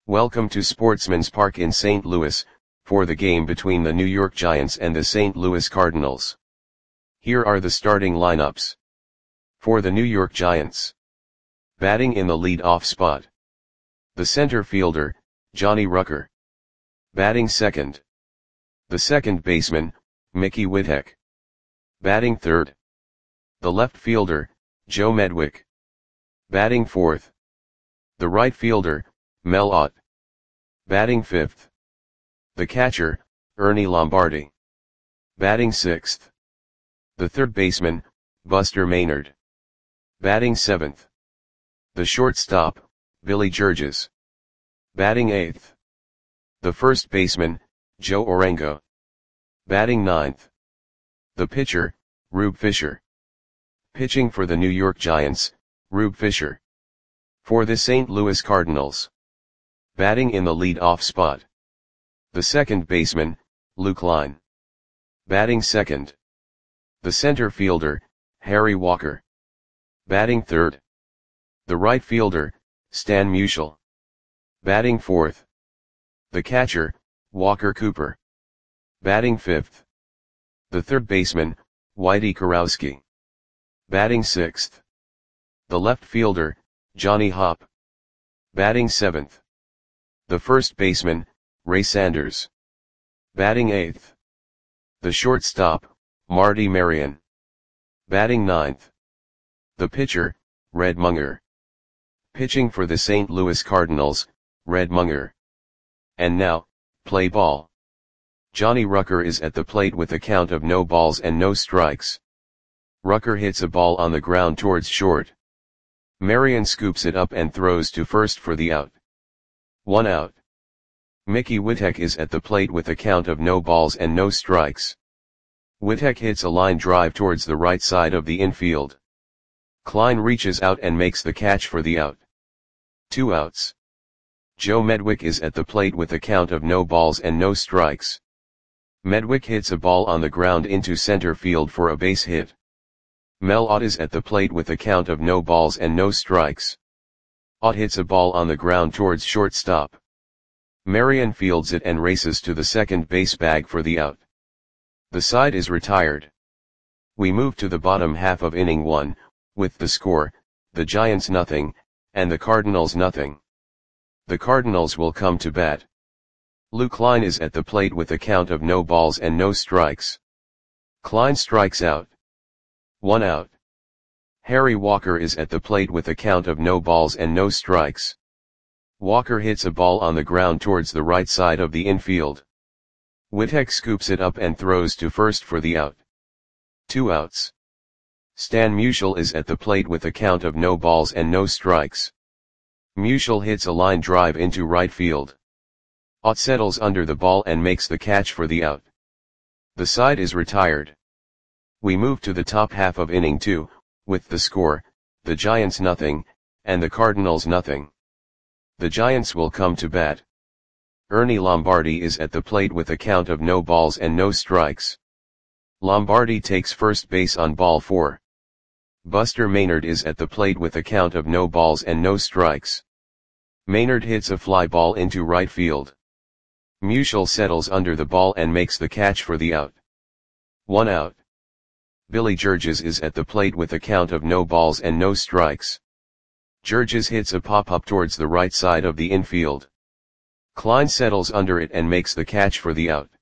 Welcome to Sportsman's Park in St. Louis, for the game between the New York Giants and the St. Louis Cardinals. Here are the starting lineups. For the New York Giants. Batting in the lead-off spot. The center fielder, Johnny Rucker. Batting second. The second baseman, Mickey Whitteck. Batting third. The left fielder, Joe Medwick. Batting fourth. The right fielder, Mel Ott. Batting fifth. The catcher, Ernie Lombardi. Batting sixth. The third baseman, Buster Maynard. Batting seventh. The shortstop, Billy Georges. Batting eighth. The first baseman, Joe Orengo. Batting ninth. The pitcher, Rube Fisher. Pitching for the New York Giants, Rube Fisher. For the St. Louis Cardinals. Batting in the lead-off spot. The second baseman, Lou Klein. Batting second. The center fielder, Harry Walker. Batting third. The right fielder, Stan Musial. Batting fourth. The catcher, Walker Cooper. Batting fifth. The third baseman, Whitey Kurowski. Batting sixth. The left fielder, Johnny Hopp. Batting seventh. The first baseman, Ray Sanders. Batting eighth. The shortstop, Marty Marion. Batting ninth. The pitcher, Red Munger. Pitching for the St. Louis Cardinals, Red Munger. And now, play ball. Johnny Rucker is at the plate with a count of no balls and no strikes. Rucker hits a ball on the ground towards short. Marion scoops it up and throws to first for the out. 1 out. Mickey Whitteck is at the plate with a count of no balls and no strikes. Whitteck hits a line drive towards the right side of the infield. Klein reaches out and makes the catch for the out. 2 outs. Joe Medwick is at the plate with a count of no balls and no strikes. Medwick hits a ball on the ground into center field for a base hit. Mel Ott is at the plate with a count of no balls and no strikes. Ott hits a ball on the ground towards shortstop. Marion fields it and races to the second base bag for the out. The side is retired. We move to the bottom half of inning 1, with the score, the Giants nothing, and the Cardinals nothing. The Cardinals will come to bat. Lou Klein is at the plate with a count of no balls and no strikes. Klein strikes out. 1 out. Harry Walker is at the plate with a count of no balls and no strikes. Walker hits a ball on the ground towards the right side of the infield. Whitteck scoops it up and throws to first for the out. 2 outs. Stan Musial is at the plate with a count of no balls and no strikes. Musial hits a line drive into right field. Ott settles under the ball and makes the catch for the out. The side is retired. We move to the top half of inning 2, with the score, the Giants nothing, and the Cardinals nothing. The Giants will come to bat. Ernie Lombardi is at the plate with a count of no balls and no strikes. Lombardi takes first base on ball 4. Buster Maynard is at the plate with a count of no balls and no strikes. Maynard hits a fly ball into right field. Musial settles under the ball and makes the catch for the out. 1 out. Billy Georges is at the plate with a count of no balls and no strikes. Georges hits a pop-up towards the right side of the infield. Klein settles under it and makes the catch for the out.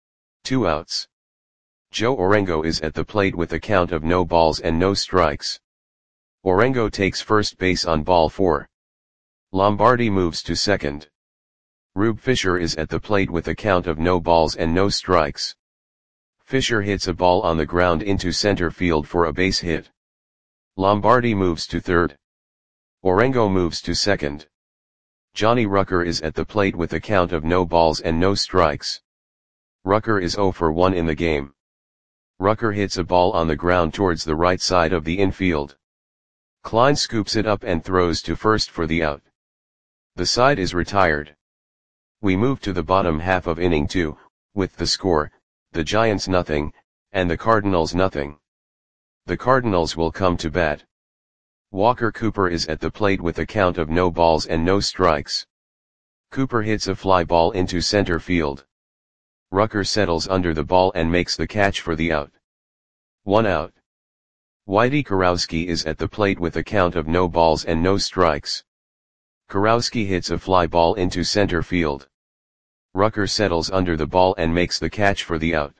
2 outs. Joe Orengo is at the plate with a count of no balls and no strikes. Orengo takes first base on ball 4. Lombardi moves to second. Rube Fisher is at the plate with a count of no balls and no strikes. Fisher hits a ball on the ground into center field for a base hit. Lombardi moves to third. Orengo moves to second. Johnny Rucker is at the plate with a count of no balls and no strikes. Rucker is 0 for 1 in the game. Rucker hits a ball on the ground towards the right side of the infield. Klein scoops it up and throws to first for the out. The side is retired. We move to the bottom half of inning 2, with the score, the Giants nothing, and the Cardinals nothing. The Cardinals will come to bat. Walker Cooper is at the plate with a count of no balls and no strikes. Cooper hits a fly ball into center field. Rucker settles under the ball and makes the catch for the out. 1 out. Whitey Kurowski is at the plate with a count of no balls and no strikes. Kurowski hits a fly ball into center field. Rucker settles under the ball and makes the catch for the out.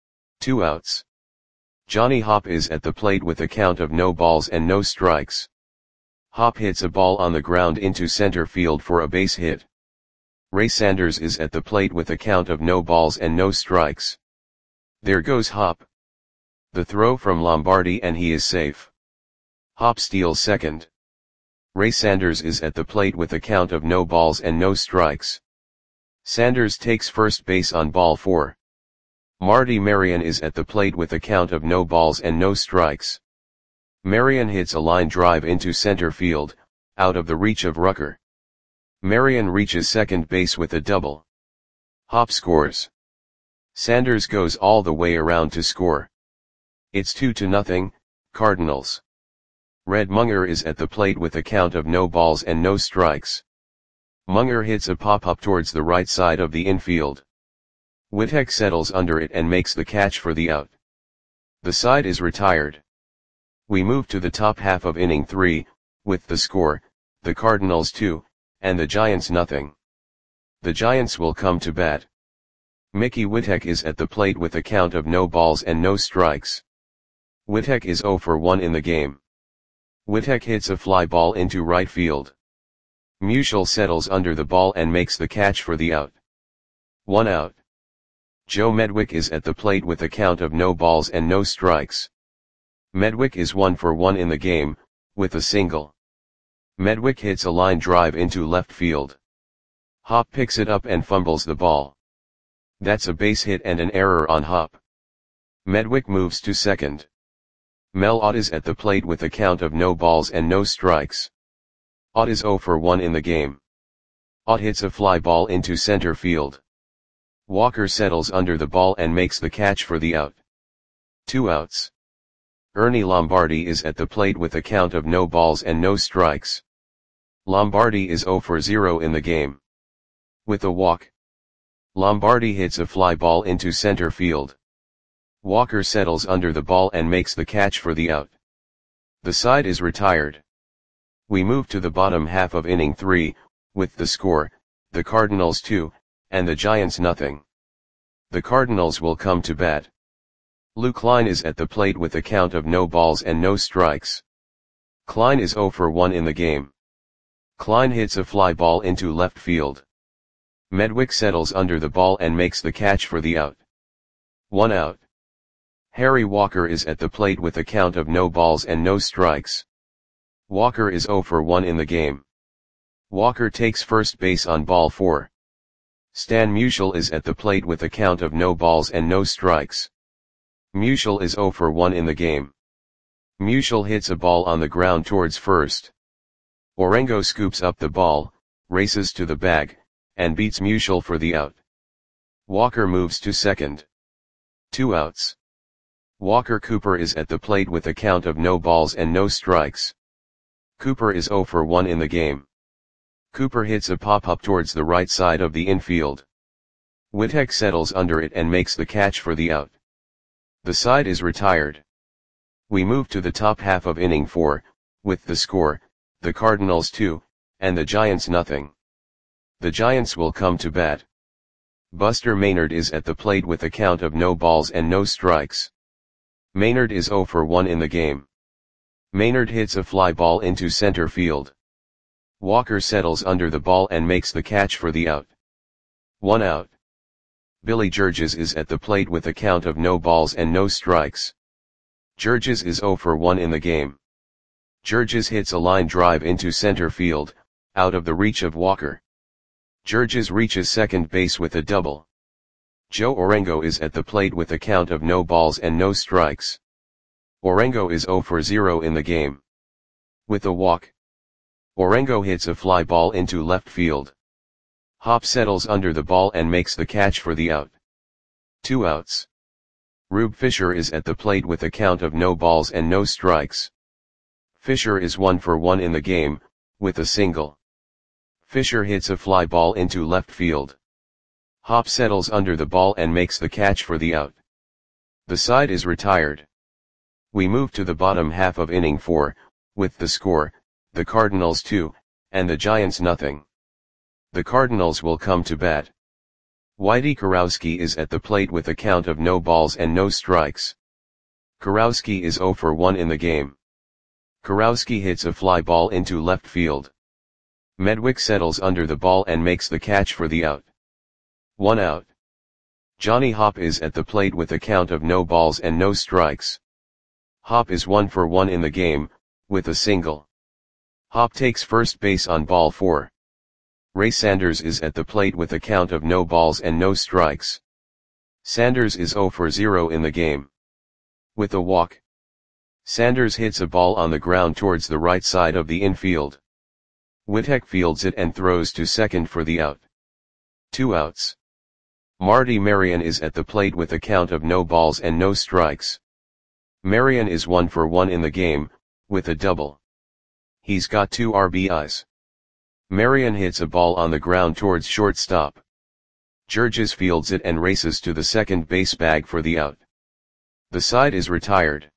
2 outs. Johnny Hopp is at the plate with a count of no balls and no strikes. Hopp hits a ball on the ground into center field for a base hit. Ray Sanders is at the plate with a count of no balls and no strikes. There goes Hopp. The throw from Lombardi and he is safe. Hopp steals second. Ray Sanders is at the plate with a count of no balls and no strikes. Sanders takes first base on ball 4. Marty Marion is at the plate with a count of no balls and no strikes. Marion hits a line drive into center field, out of the reach of Rucker. Marion reaches second base with a double. Hopp scores. Sanders goes all the way around to score. It's 2-0, Cardinals. Red Munger is at the plate with a count of no balls and no strikes. Munger hits a pop-up towards the right side of the infield. Wittek settles under it and makes the catch for the out. The side is retired. We move to the top half of inning 3, with the score, the Cardinals 2, and the Giants nothing. The Giants will come to bat. Mickey Wittek is at the plate with a count of no balls and no strikes. Wittek is 0 for 1 in the game. Wittek hits a fly ball into right field. Musial settles under the ball and makes the catch for the out. 1 out. Joe Medwick is at the plate with a count of no balls and no strikes. Medwick is 1 for 1 in the game, with a single. Medwick hits a line drive into left field. Hopp picks it up and fumbles the ball. That's a base hit and an error on Hopp. Medwick moves to second. Mel Ott is at the plate with a count of no balls and no strikes. Ott is 0 for 1 in the game. Ott hits a fly ball into center field. Walker settles under the ball and makes the catch for the out. 2 outs. Ernie Lombardi is at the plate with a count of no balls and no strikes. Lombardi is 0 for 0 in the game. With a walk. Lombardi hits a fly ball into center field. Walker settles under the ball and makes the catch for the out. The side is retired. We move to the bottom half of inning 3, with the score, the Cardinals 2, and the Giants nothing. The Cardinals will come to bat. Lou Klein is at the plate with a count of no balls and no strikes. Klein is 0 for 1 in the game. Klein hits a fly ball into left field. Medwick settles under the ball and makes the catch for the out. 1 out. Harry Walker is at the plate with a count of no balls and no strikes. Walker is 0 for 1 in the game. Walker takes first base on ball 4. Stan Musial is at the plate with a count of no balls and no strikes. Musial is 0 for 1 in the game. Musial hits a ball on the ground towards first. Orengo scoops up the ball, races to the bag, and beats Musial for the out. Walker moves to second. 2 outs. Walker Cooper is at the plate with a count of no balls and no strikes. Cooper is 0 for 1 in the game. Cooper hits a pop-up towards the right side of the infield. Wittek settles under it and makes the catch for the out. The side is retired. We move to the top half of inning 4, with the score, the Cardinals 2, and the Giants nothing. The Giants will come to bat. Buster Maynard is at the plate with a count of no balls and no strikes. Maynard is 0 for 1 in the game. Maynard hits a fly ball into center field. Walker settles under the ball and makes the catch for the out. 1 out. Billy Georges is at the plate with a count of no balls and no strikes. Georges is 0 for 1 in the game. Georges hits a line drive into center field, out of the reach of Walker. Georges reaches second base with a double. Joe Orengo is at the plate with a count of no balls and no strikes. Orengo is 0 for 0 in the game. With a walk. Orengo hits a fly ball into left field. Hopp settles under the ball and makes the catch for the out. 2 outs. Rube Fisher is at the plate with a count of no balls and no strikes. Fisher is 1 for 1 in the game, with a single. Fisher hits a fly ball into left field. Hop settles under the ball and makes the catch for the out. The side is retired. We move to the bottom half of inning 4, with the score, the Cardinals 2, and the Giants nothing. The Cardinals will come to bat. Whitey Kurowski is at the plate with a count of no balls and no strikes. Kurowski is 0 for 1 in the game. Kurowski hits a fly ball into left field. Medwick settles under the ball and makes the catch for the out. 1 out. Johnny Hop is at the plate with a count of no balls and no strikes. Hop is 1 for 1 in the game, with a single. Hop takes first base on ball 4. Ray Sanders is at the plate with a count of no balls and no strikes. Sanders is 0 for 0 in the game. With a walk. Sanders hits a ball on the ground towards the right side of the infield. Whitek fields it and throws to second for the out. 2 outs. Marty Marion is at the plate with a count of no balls and no strikes. Marion is 1 for 1 in the game, with a double. He's got 2 RBIs. Marion hits a ball on the ground towards shortstop. Georges fields it and races to the second base bag for the out. The side is retired.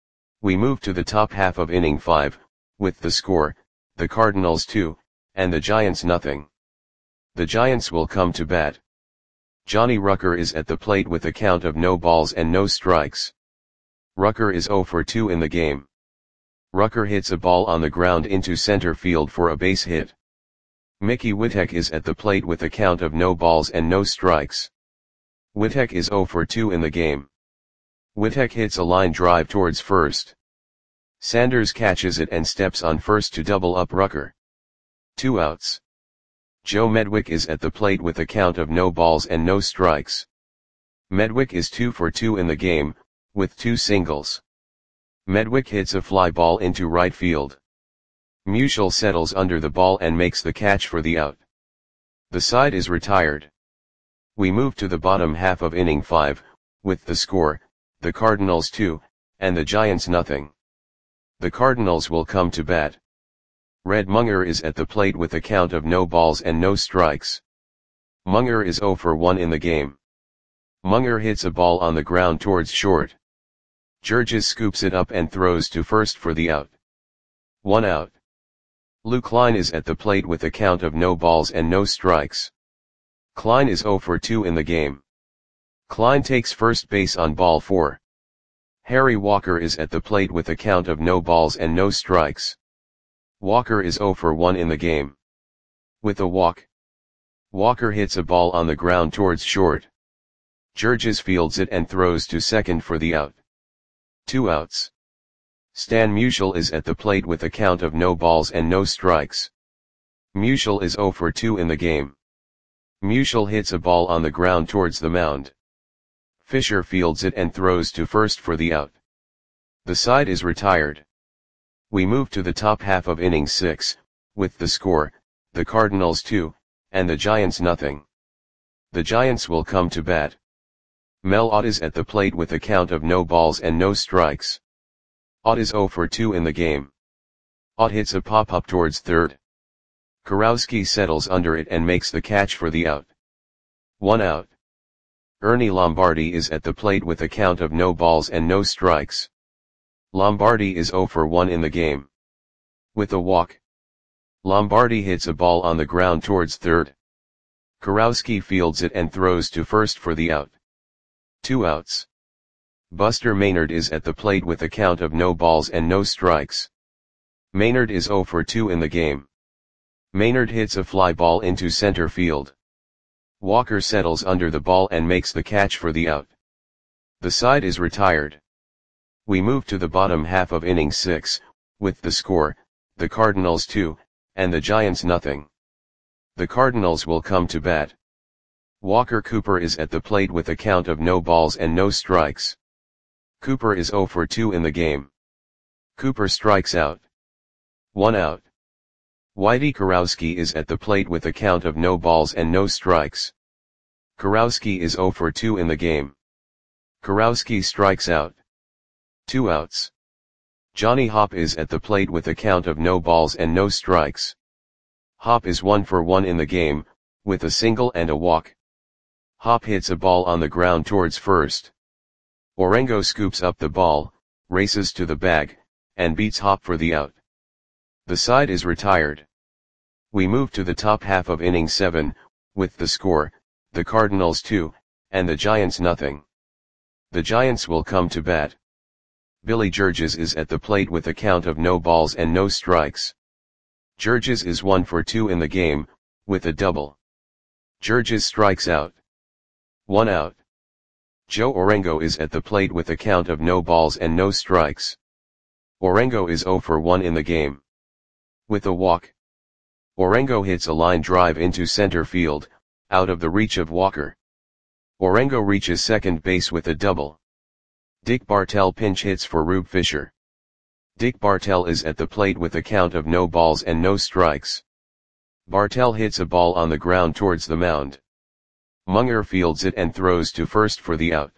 We move to the top half of inning 5, with the score, the Cardinals 2, and the Giants nothing. The Giants will come to bat. Johnny Rucker is at the plate with a count of no balls and no strikes. Rucker is 0 for 2 in the game. Rucker hits a ball on the ground into center field for a base hit. Mickey Whitek is at the plate with a count of no balls and no strikes. Whitek is 0 for 2 in the game. Whitek hits a line drive towards first. Sanders catches it and steps on first to double up Rucker. 2 outs. Joe Medwick is at the plate with a count of no balls and no strikes. Medwick is 2 for 2 in the game, with 2 singles. Medwick hits a fly ball into right field. Musial settles under the ball and makes the catch for the out. The side is retired. We move to the bottom half of inning 5, with the score, the Cardinals 2, and the Giants nothing. The Cardinals will come to bat. Red Munger is at the plate with a count of no balls and no strikes. Munger is 0 for 1 in the game. Munger hits a ball on the ground towards short. Georges scoops it up and throws to first for the out. 1 out. Lou Klein is at the plate with a count of no balls and no strikes. Klein is 0 for 2 in the game. Klein takes first base on ball 4. Harry Walker is at the plate with a count of no balls and no strikes. Walker is 0 for 1 in the game. With a walk. Walker hits a ball on the ground towards short. Georges fields it and throws to second for the out. 2 outs. Stan Musial is at the plate with a count of no balls and no strikes. Musial is 0 for 2 in the game. Musial hits a ball on the ground towards the mound. Fisher fields it and throws to first for the out. The side is retired. We move to the top half of inning 6, with the score, the Cardinals 2, and the Giants nothing. The Giants will come to bat. Mel Ott is at the plate with a count of no balls and no strikes. Ott is 0 for 2 in the game. Ott hits a pop-up towards third. Kurowski settles under it and makes the catch for the out. 1 out. Ernie Lombardi is at the plate with a count of no balls and no strikes. Lombardi is 0 for 1 in the game. With a walk. Lombardi hits a ball on the ground towards third. Kurowski fields it and throws to first for the out. 2 outs. Buster Maynard is at the plate with a count of no balls and no strikes. Maynard is 0 for 2 in the game. Maynard hits a fly ball into center field. Walker settles under the ball and makes the catch for the out. The side is retired. We move to the bottom half of inning 6, with the score, the Cardinals 2, and the Giants nothing. The Cardinals will come to bat. Walker Cooper is at the plate with a count of no balls and no strikes. Cooper is 0 for 2 in the game. Cooper strikes out. 1 out. Whitey Kurowski is at the plate with a count of no balls and no strikes. Kurowski is 0 for 2 in the game. Kurowski strikes out. 2 outs. Johnny Hop is at the plate with a count of no balls and no strikes. Hop is 1 for 1 in the game, with a single and a walk. Hop hits a ball on the ground towards first. Orengo scoops up the ball, races to the bag, and beats Hop for the out. The side is retired. We move to the top half of inning 7, with the score, the Cardinals 2, and the Giants nothing. The Giants will come to bat. Billy Georges is at the plate with a count of no balls and no strikes. Georges is 1 for 2 in the game, with a double. Georges strikes out. 1 out. Joe Orengo is at the plate with a count of no balls and no strikes. Orengo is 0 for 1 in the game. With a walk. Orengo hits a line drive into center field, out of the reach of Walker. Orengo reaches second base with a double. Dick Bartell pinch hits for Rube Fisher. Dick Bartell is at the plate with a count of no balls and no strikes. Bartell hits a ball on the ground towards the mound. Munger fields it and throws to first for the out.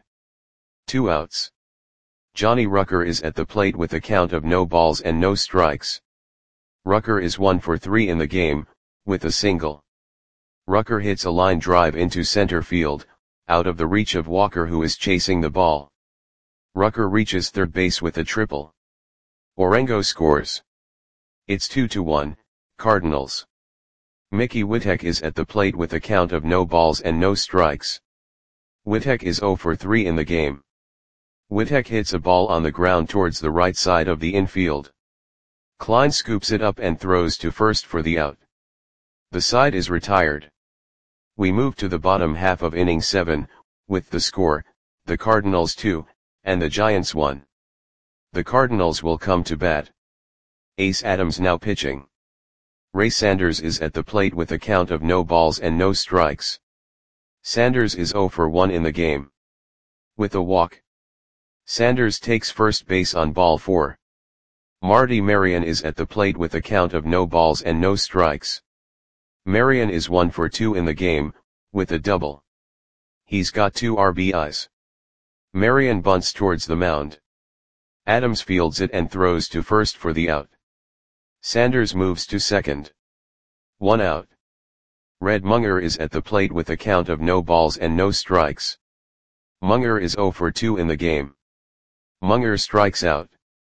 2 outs. Johnny Rucker is at the plate with a count of no balls and no strikes. Rucker is 1 for 3 in the game, with a single. Rucker hits a line drive into center field, out of the reach of Walker who is chasing the ball. Rucker reaches third base with a triple. Orengo scores. It's 2-1, Cardinals. Mickey Witek is at the plate with a count of no balls and no strikes. Witek is 0 for 3 in the game. Witek hits a ball on the ground towards the right side of the infield. Klein scoops it up and throws to first for the out. The side is retired. We move to the bottom half of inning 7, with the score, the Cardinals 2, and the Giants 1. The Cardinals will come to bat. Ace Adams now pitching. Ray Sanders is at the plate with a count of no balls and no strikes. Sanders is 0 for 1 in the game. With a walk. Sanders takes first base on ball 4. Marty Marion is at the plate with a count of no balls and no strikes. Marion is 1 for 2 in the game, with a double. He's got 2 RBIs. Marion bunts towards the mound. Adams fields it and throws to first for the out. Sanders moves to second. 1 out. Red Munger is at the plate with a count of no balls and no strikes. Munger is 0 for 2 in the game. Munger strikes out.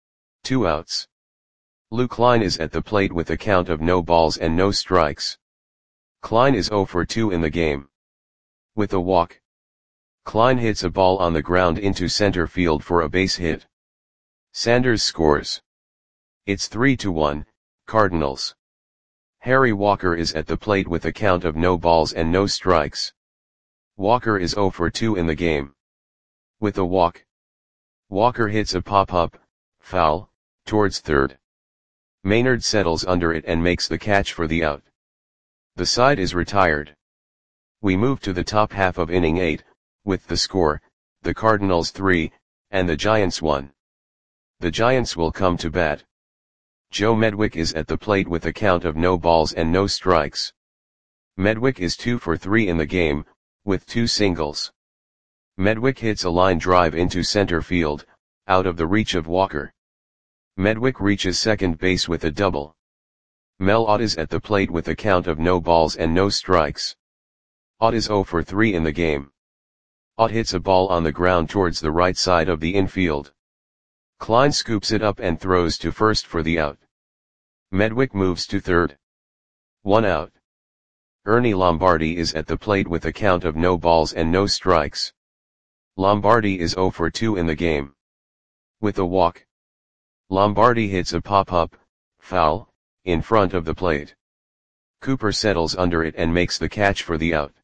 2 outs. Lou Klein is at the plate with a count of no balls and no strikes. Klein is 0 for 2 in the game. With a walk. Klein hits a ball on the ground into center field for a base hit. Sanders scores. It's 3-1, Cardinals. Harry Walker is at the plate with a count of no balls and no strikes. Walker is 0 for 2 in the game. With a walk. Walker hits a pop-up, foul, towards third. Maynard settles under it and makes the catch for the out. The side is retired. We move to the top half of inning 8, with the score, the Cardinals 3, and the Giants 1. The Giants will come to bat. Joe Medwick is at the plate with a count of no balls and no strikes. Medwick is 2 for 3 in the game, with 2 singles. Medwick hits a line drive into center field, out of the reach of Walker. Medwick reaches second base with a double. Mel Ott is at the plate with a count of no balls and no strikes. Ott is 0 for 3 in the game. Ott hits a ball on the ground towards the right side of the infield. Klein scoops it up and throws to first for the out. Medwick moves to third. 1 out. Ernie Lombardi is at the plate with a count of no balls and no strikes. Lombardi is 0 for 2 in the game. With a walk. Lombardi hits a pop-up, foul, in front of the plate. Cooper settles under it and makes the catch for the out.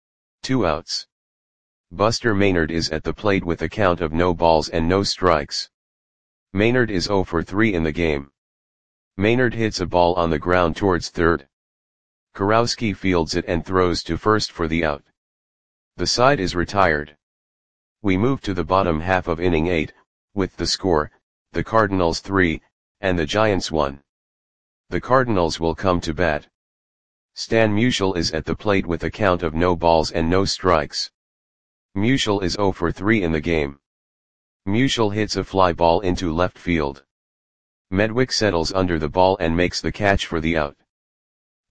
2 outs. Buster Maynard is at the plate with a count of no balls and no strikes. Maynard is 0 for 3 in the game. Maynard hits a ball on the ground towards third. Kurowski fields it and throws to first for the out. The side is retired. We move to the bottom half of inning 8, with the score, the Cardinals 3, and the Giants 1. The Cardinals will come to bat. Stan Musial is at the plate with a count of no balls and no strikes. Musial is 0 for 3 in the game. Musial hits a fly ball into left field. Medwick settles under the ball and makes the catch for the out.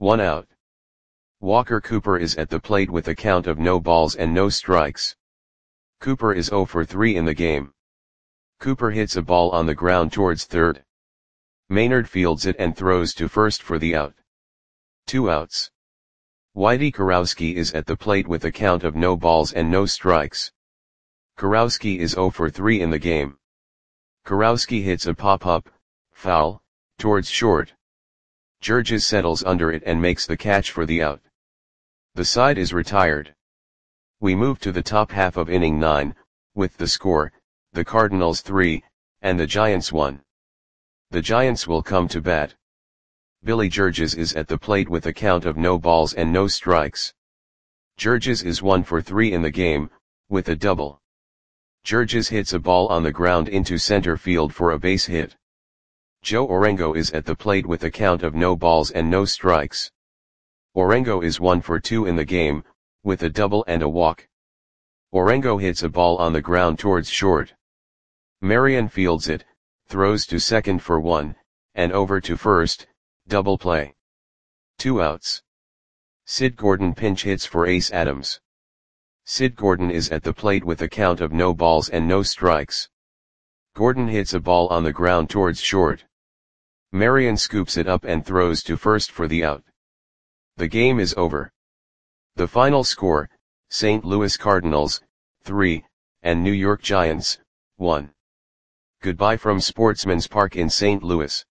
1 out. Walker Cooper is at the plate with a count of no balls and no strikes. Cooper is 0 for 3 in the game. Cooper hits a ball on the ground towards third. Maynard fields it and throws to first for the out. 2 outs. Whitey Kurowski is at the plate with a count of no balls and no strikes. Kurowski is 0 for 3 in the game. Kurowski hits a pop-up, foul, towards short. Georges settles under it and makes the catch for the out. The side is retired. We move to the top half of inning 9, with the score, the Cardinals 3, and the Giants 1. The Giants will come to bat. Billy Georges is at the plate with a count of no balls and no strikes. Georges is 1 for 3 in the game, with a double. Georges hits a ball on the ground into center field for a base hit. Joe Orengo is at the plate with a count of no balls and no strikes. Orengo is 1 for 2 in the game, with a double and a walk. Orengo hits a ball on the ground towards short. Marion fields it, throws to second for 1, and over to first, double play. 2 outs. Sid Gordon pinch hits for Ace Adams. Sid Gordon is at the plate with a count of no balls and no strikes. Gordon hits a ball on the ground towards short. Marion scoops it up and throws to first for the out. The game is over. The final score, St. Louis Cardinals, 3, and New York Giants, 1. Goodbye from Sportsman's Park in St. Louis.